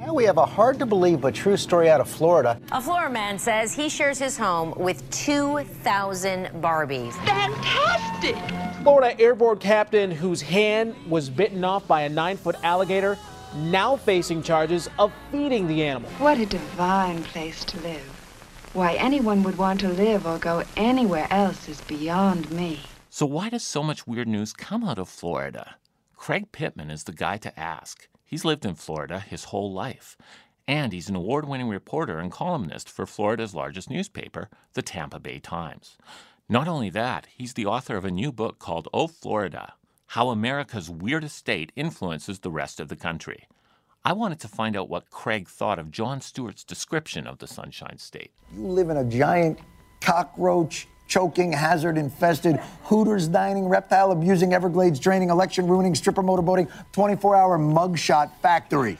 Now we have a hard-to-believe but true story out of Florida. A Florida man says he shares his home with 2,000 Barbies. Fantastic! Florida airborne captain whose hand was bitten off by a 9-foot alligator now facing charges of feeding the animal. What a divine place to live. Why anyone would want to live or go anywhere else is beyond me. So why does so much weird news come out of Florida? Craig Pittman is the guy to ask. He's lived in Florida his whole life, and he's an award-winning reporter and columnist for Florida's largest newspaper, the Tampa Bay Times. Not only that, he's the author of a new book called Oh, Florida, How America's Weirdest State Influences the Rest of the Country. I wanted to find out what Craig thought of Jon Stewart's description of the Sunshine State. You live in a giant cockroach choking, hazard-infested, Hooters dining, reptile-abusing, Everglades draining, election-ruining, stripper motorboating, 24-hour mugshot factory.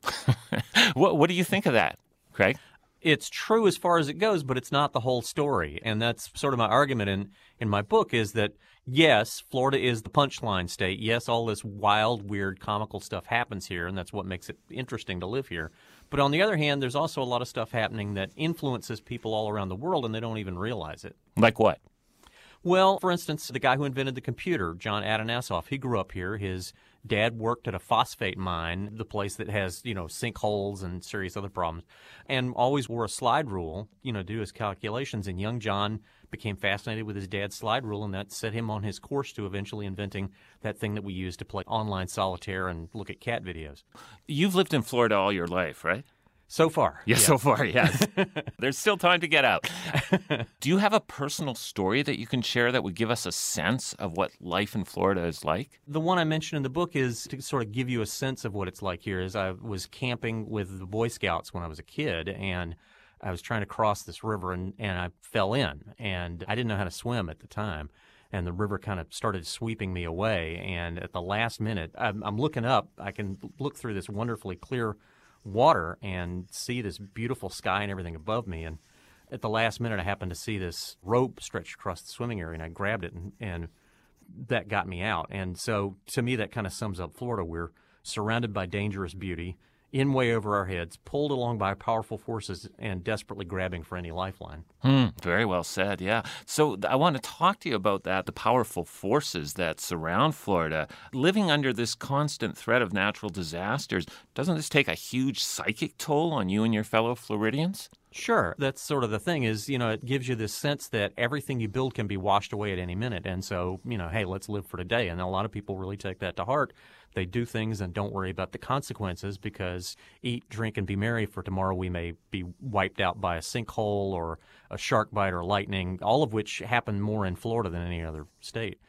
What do you think of that, Craig? It's true as far as it goes, but it's not the whole story. And that's sort of my argument in my book is that, yes, Florida is the punchline state. Yes, all this wild, weird, comical stuff happens here, and that's what makes it interesting to live here. But on the other hand, there's also a lot of stuff happening that influences people all around the world, and they don't even realize it. Like what? Well, for instance, the guy who invented the computer, John Adanasoff, he grew up here. His dad worked at a phosphate mine, the place that has, sinkholes and serious other problems, and always wore a slide rule, to do his calculations. And young John became fascinated with his dad's slide rule, and that set him on his course to eventually inventing that thing that we use to play online solitaire and look at cat videos. You've lived in Florida all your life, right? So far. Yeah, so far, yes. There's still time to get out. Do you have a personal story that you can share that would give us a sense of what life in Florida is like? The one I mentioned in the book is to sort of give you a sense of what it's like here. Is I was camping with the Boy Scouts when I was a kid, and I was trying to cross this river, and I fell in, and I didn't know how to swim at the time. And the river kind of started sweeping me away, and at the last minute, I'm looking up. I can look through this wonderfully clear water and see this beautiful sky and everything above me. And at the last minute, I happened to see this rope stretched across the swimming area, and I grabbed it, and that got me out. And so to me, that kind of sums up Florida. We're surrounded by dangerous beauty, in way over our heads, pulled along by powerful forces, and desperately grabbing for any lifeline. Very well said, yeah. So I want to talk to you about that, the powerful forces that surround Florida. Living under this constant threat of natural disasters, doesn't this take a huge psychic toll on you and your fellow Floridians? Sure. That's sort of the thing is, it gives you this sense that everything you build can be washed away at any minute. And so, hey, let's live for today. And a lot of people really take that to heart. They do things and don't worry about the consequences because eat, drink, and be merry, for tomorrow we may be wiped out by a sinkhole or a shark bite or lightning, all of which happen more in Florida than any other state.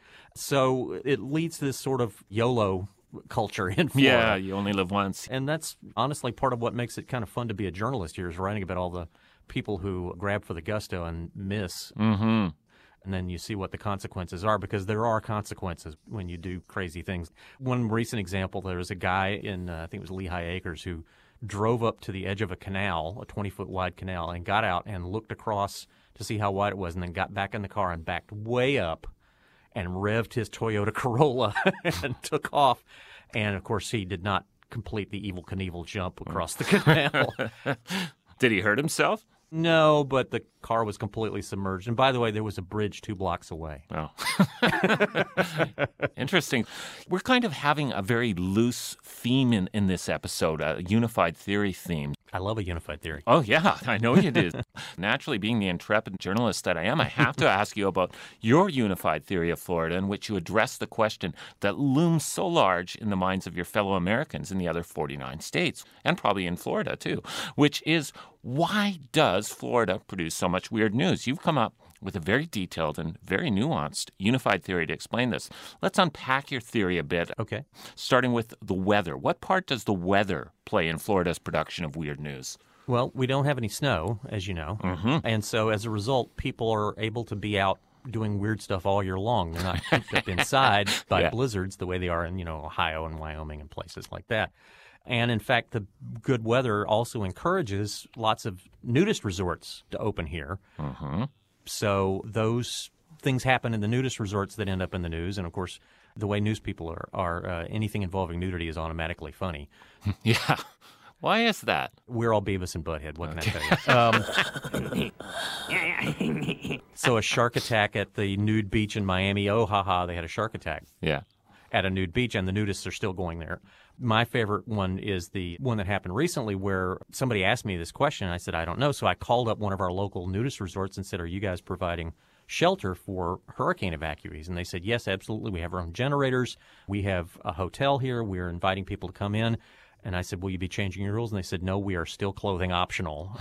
So it leads to this sort of YOLO culture in Florida. Yeah, you only live once. And that's honestly part of what makes it kind of fun to be a journalist here is writing about all the people who grab for the gusto and miss. Mm-hmm. And then you see what the consequences are, because there are consequences when you do crazy things. One recent example, there was a guy in, I think it was Lehigh Acres, who drove up to the edge of a canal, a 20-foot wide canal, and got out and looked across to see how wide it was, and then got back in the car and backed way up and revved his Toyota Corolla and took off. And, of course, he did not complete the Evel Knievel jump across the canal. Did he hurt himself? No, but the car was completely submerged. And by the way, there was a bridge 2 blocks away. Oh. Interesting. We're kind of having a very loose theme in this episode, a unified theory theme. I love a unified theory. Oh, yeah, I know you do. Naturally, being the intrepid journalist that I am, I have to ask you about your unified theory of Florida, in which you address the question that looms so large in the minds of your fellow Americans in the other 49 states, and probably in Florida, too, which is, why does Florida produce so much weird news? You've come up with a very detailed and very nuanced unified theory to explain this. Let's unpack your theory a bit. Okay. Starting with the weather. What part does the weather play in Florida's production of weird news? Well, we don't have any snow, as you know. Mm-hmm. And so as a result, people are able to be out doing weird stuff all year long. They're not cooped up inside by blizzards the way they are in, Ohio and Wyoming and places like that. And in fact, the good weather also encourages lots of nudist resorts to open here. Mm-hmm. So those things happen in the nudist resorts that end up in the news. And, of course, the way news people are anything involving nudity is automatically funny. Yeah. Why is that? We're all Beavis and Butthead. What can I tell you? So a shark attack at the nude beach in Miami. Oh, haha, they had a shark attack Yeah. at a nude beach, and the nudists are still going there. My favorite one is the one that happened recently where somebody asked me this question, and I said, I don't know. So I called up one of our local nudist resorts and said, are you guys providing shelter for hurricane evacuees? And they said, yes, absolutely. We have our own generators. We have a hotel here. We're inviting people to come in. And I said, will you be changing your rules? And they said, no, we are still clothing optional.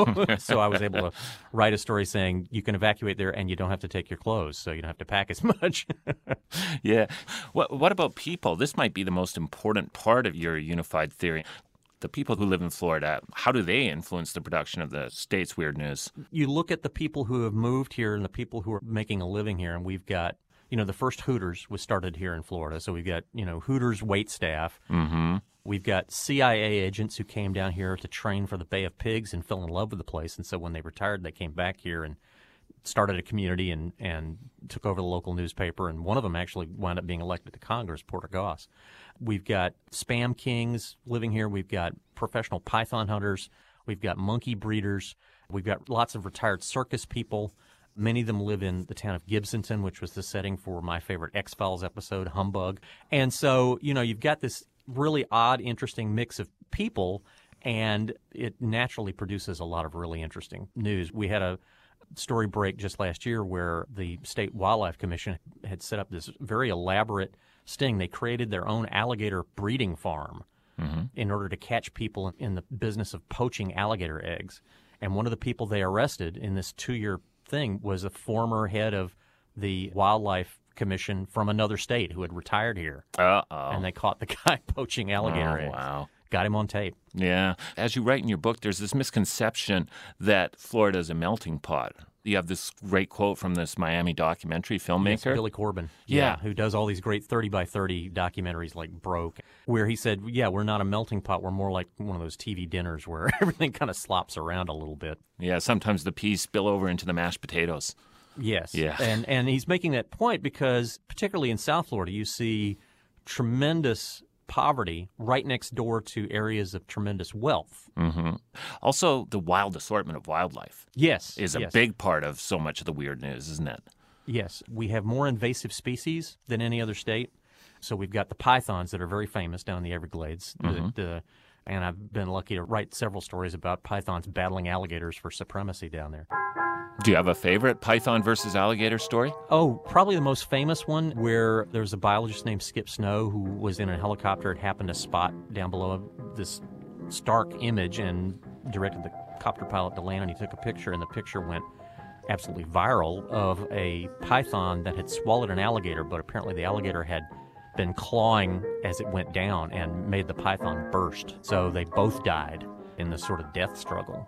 So I was able to write a story saying you can evacuate there and you don't have to take your clothes, so you don't have to pack as much. Yeah. What about people? This might be the most important part of your unified theory. The people who live in Florida, how do they influence the production of the state's weird news? You look at the people who have moved here and the people who are making a living here, and we've got, the first Hooters was started here in Florida. So we've got, Hooters wait staff. Mm-hmm. We've got CIA agents who came down here to train for the Bay of Pigs and fell in love with the place. And so when they retired, they came back here and started a community and took over the local newspaper. And one of them actually wound up being elected to Congress, Porter Goss. We've got spam kings living here. We've got professional python hunters. We've got monkey breeders. We've got lots of retired circus people. Many of them live in the town of Gibsonton, which was the setting for my favorite X-Files episode, Humbug. And so, you've got this really odd, interesting mix of people, and it naturally produces a lot of really interesting news. We had a story break just last year where the State Wildlife Commission had set up this very elaborate sting. They created their own alligator breeding farm in order to catch people in the business of poaching alligator eggs. And one of the people they arrested in this 2-year thing was a former head of the Wildlife Commission from another state who had retired here. Uh-oh. And they caught the guy poaching alligator eggs. Wow. Got him on tape. Yeah. As you write in your book, there's this misconception that Florida is a melting pot. You have this great quote from this Miami documentary filmmaker. Yes, Billy Corbin. Yeah. Who does all these great 30 by 30 documentaries like Broke, where he said, yeah, we're not a melting pot. We're more like one of those TV dinners where everything kind of slops around a little bit. Yeah, sometimes the peas spill over into the mashed potatoes. Yes. Yeah. And he's making that point because particularly in South Florida, you see tremendous poverty right next door to areas of tremendous wealth. Mm-hmm. Also, the wild assortment of wildlife is a big part of so much of the weird news, isn't it? Yes. We have more invasive species than any other state. So we've got the pythons that are very famous down in the Everglades. And I've been lucky to write several stories about pythons battling alligators for supremacy down there. Do you have a favorite python versus alligator story? Oh, probably the most famous one where there's a biologist named Skip Snow who was in a helicopter and happened to spot down below this stark image and directed the copter pilot to land, and he took a picture, and the picture went absolutely viral of a python that had swallowed an alligator, but apparently the alligator had been clawing as it went down and made the python burst. So they both died in this sort of death struggle.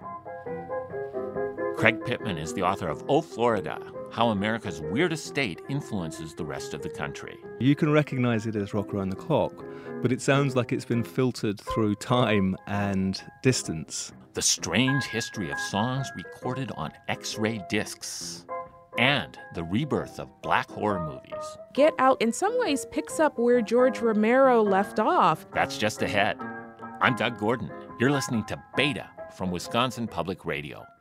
Craig Pittman is the author of Oh, Florida, How America's Weirdest State Influences the Rest of the Country. You can recognize it as Rock Around the Clock, but it sounds like it's been filtered through time and distance. The strange history of songs recorded on X-ray discs. And the rebirth of black horror movies. Get Out in some ways picks up where George Romero left off. That's just ahead. I'm Doug Gordon. You're listening to Beta from Wisconsin Public Radio.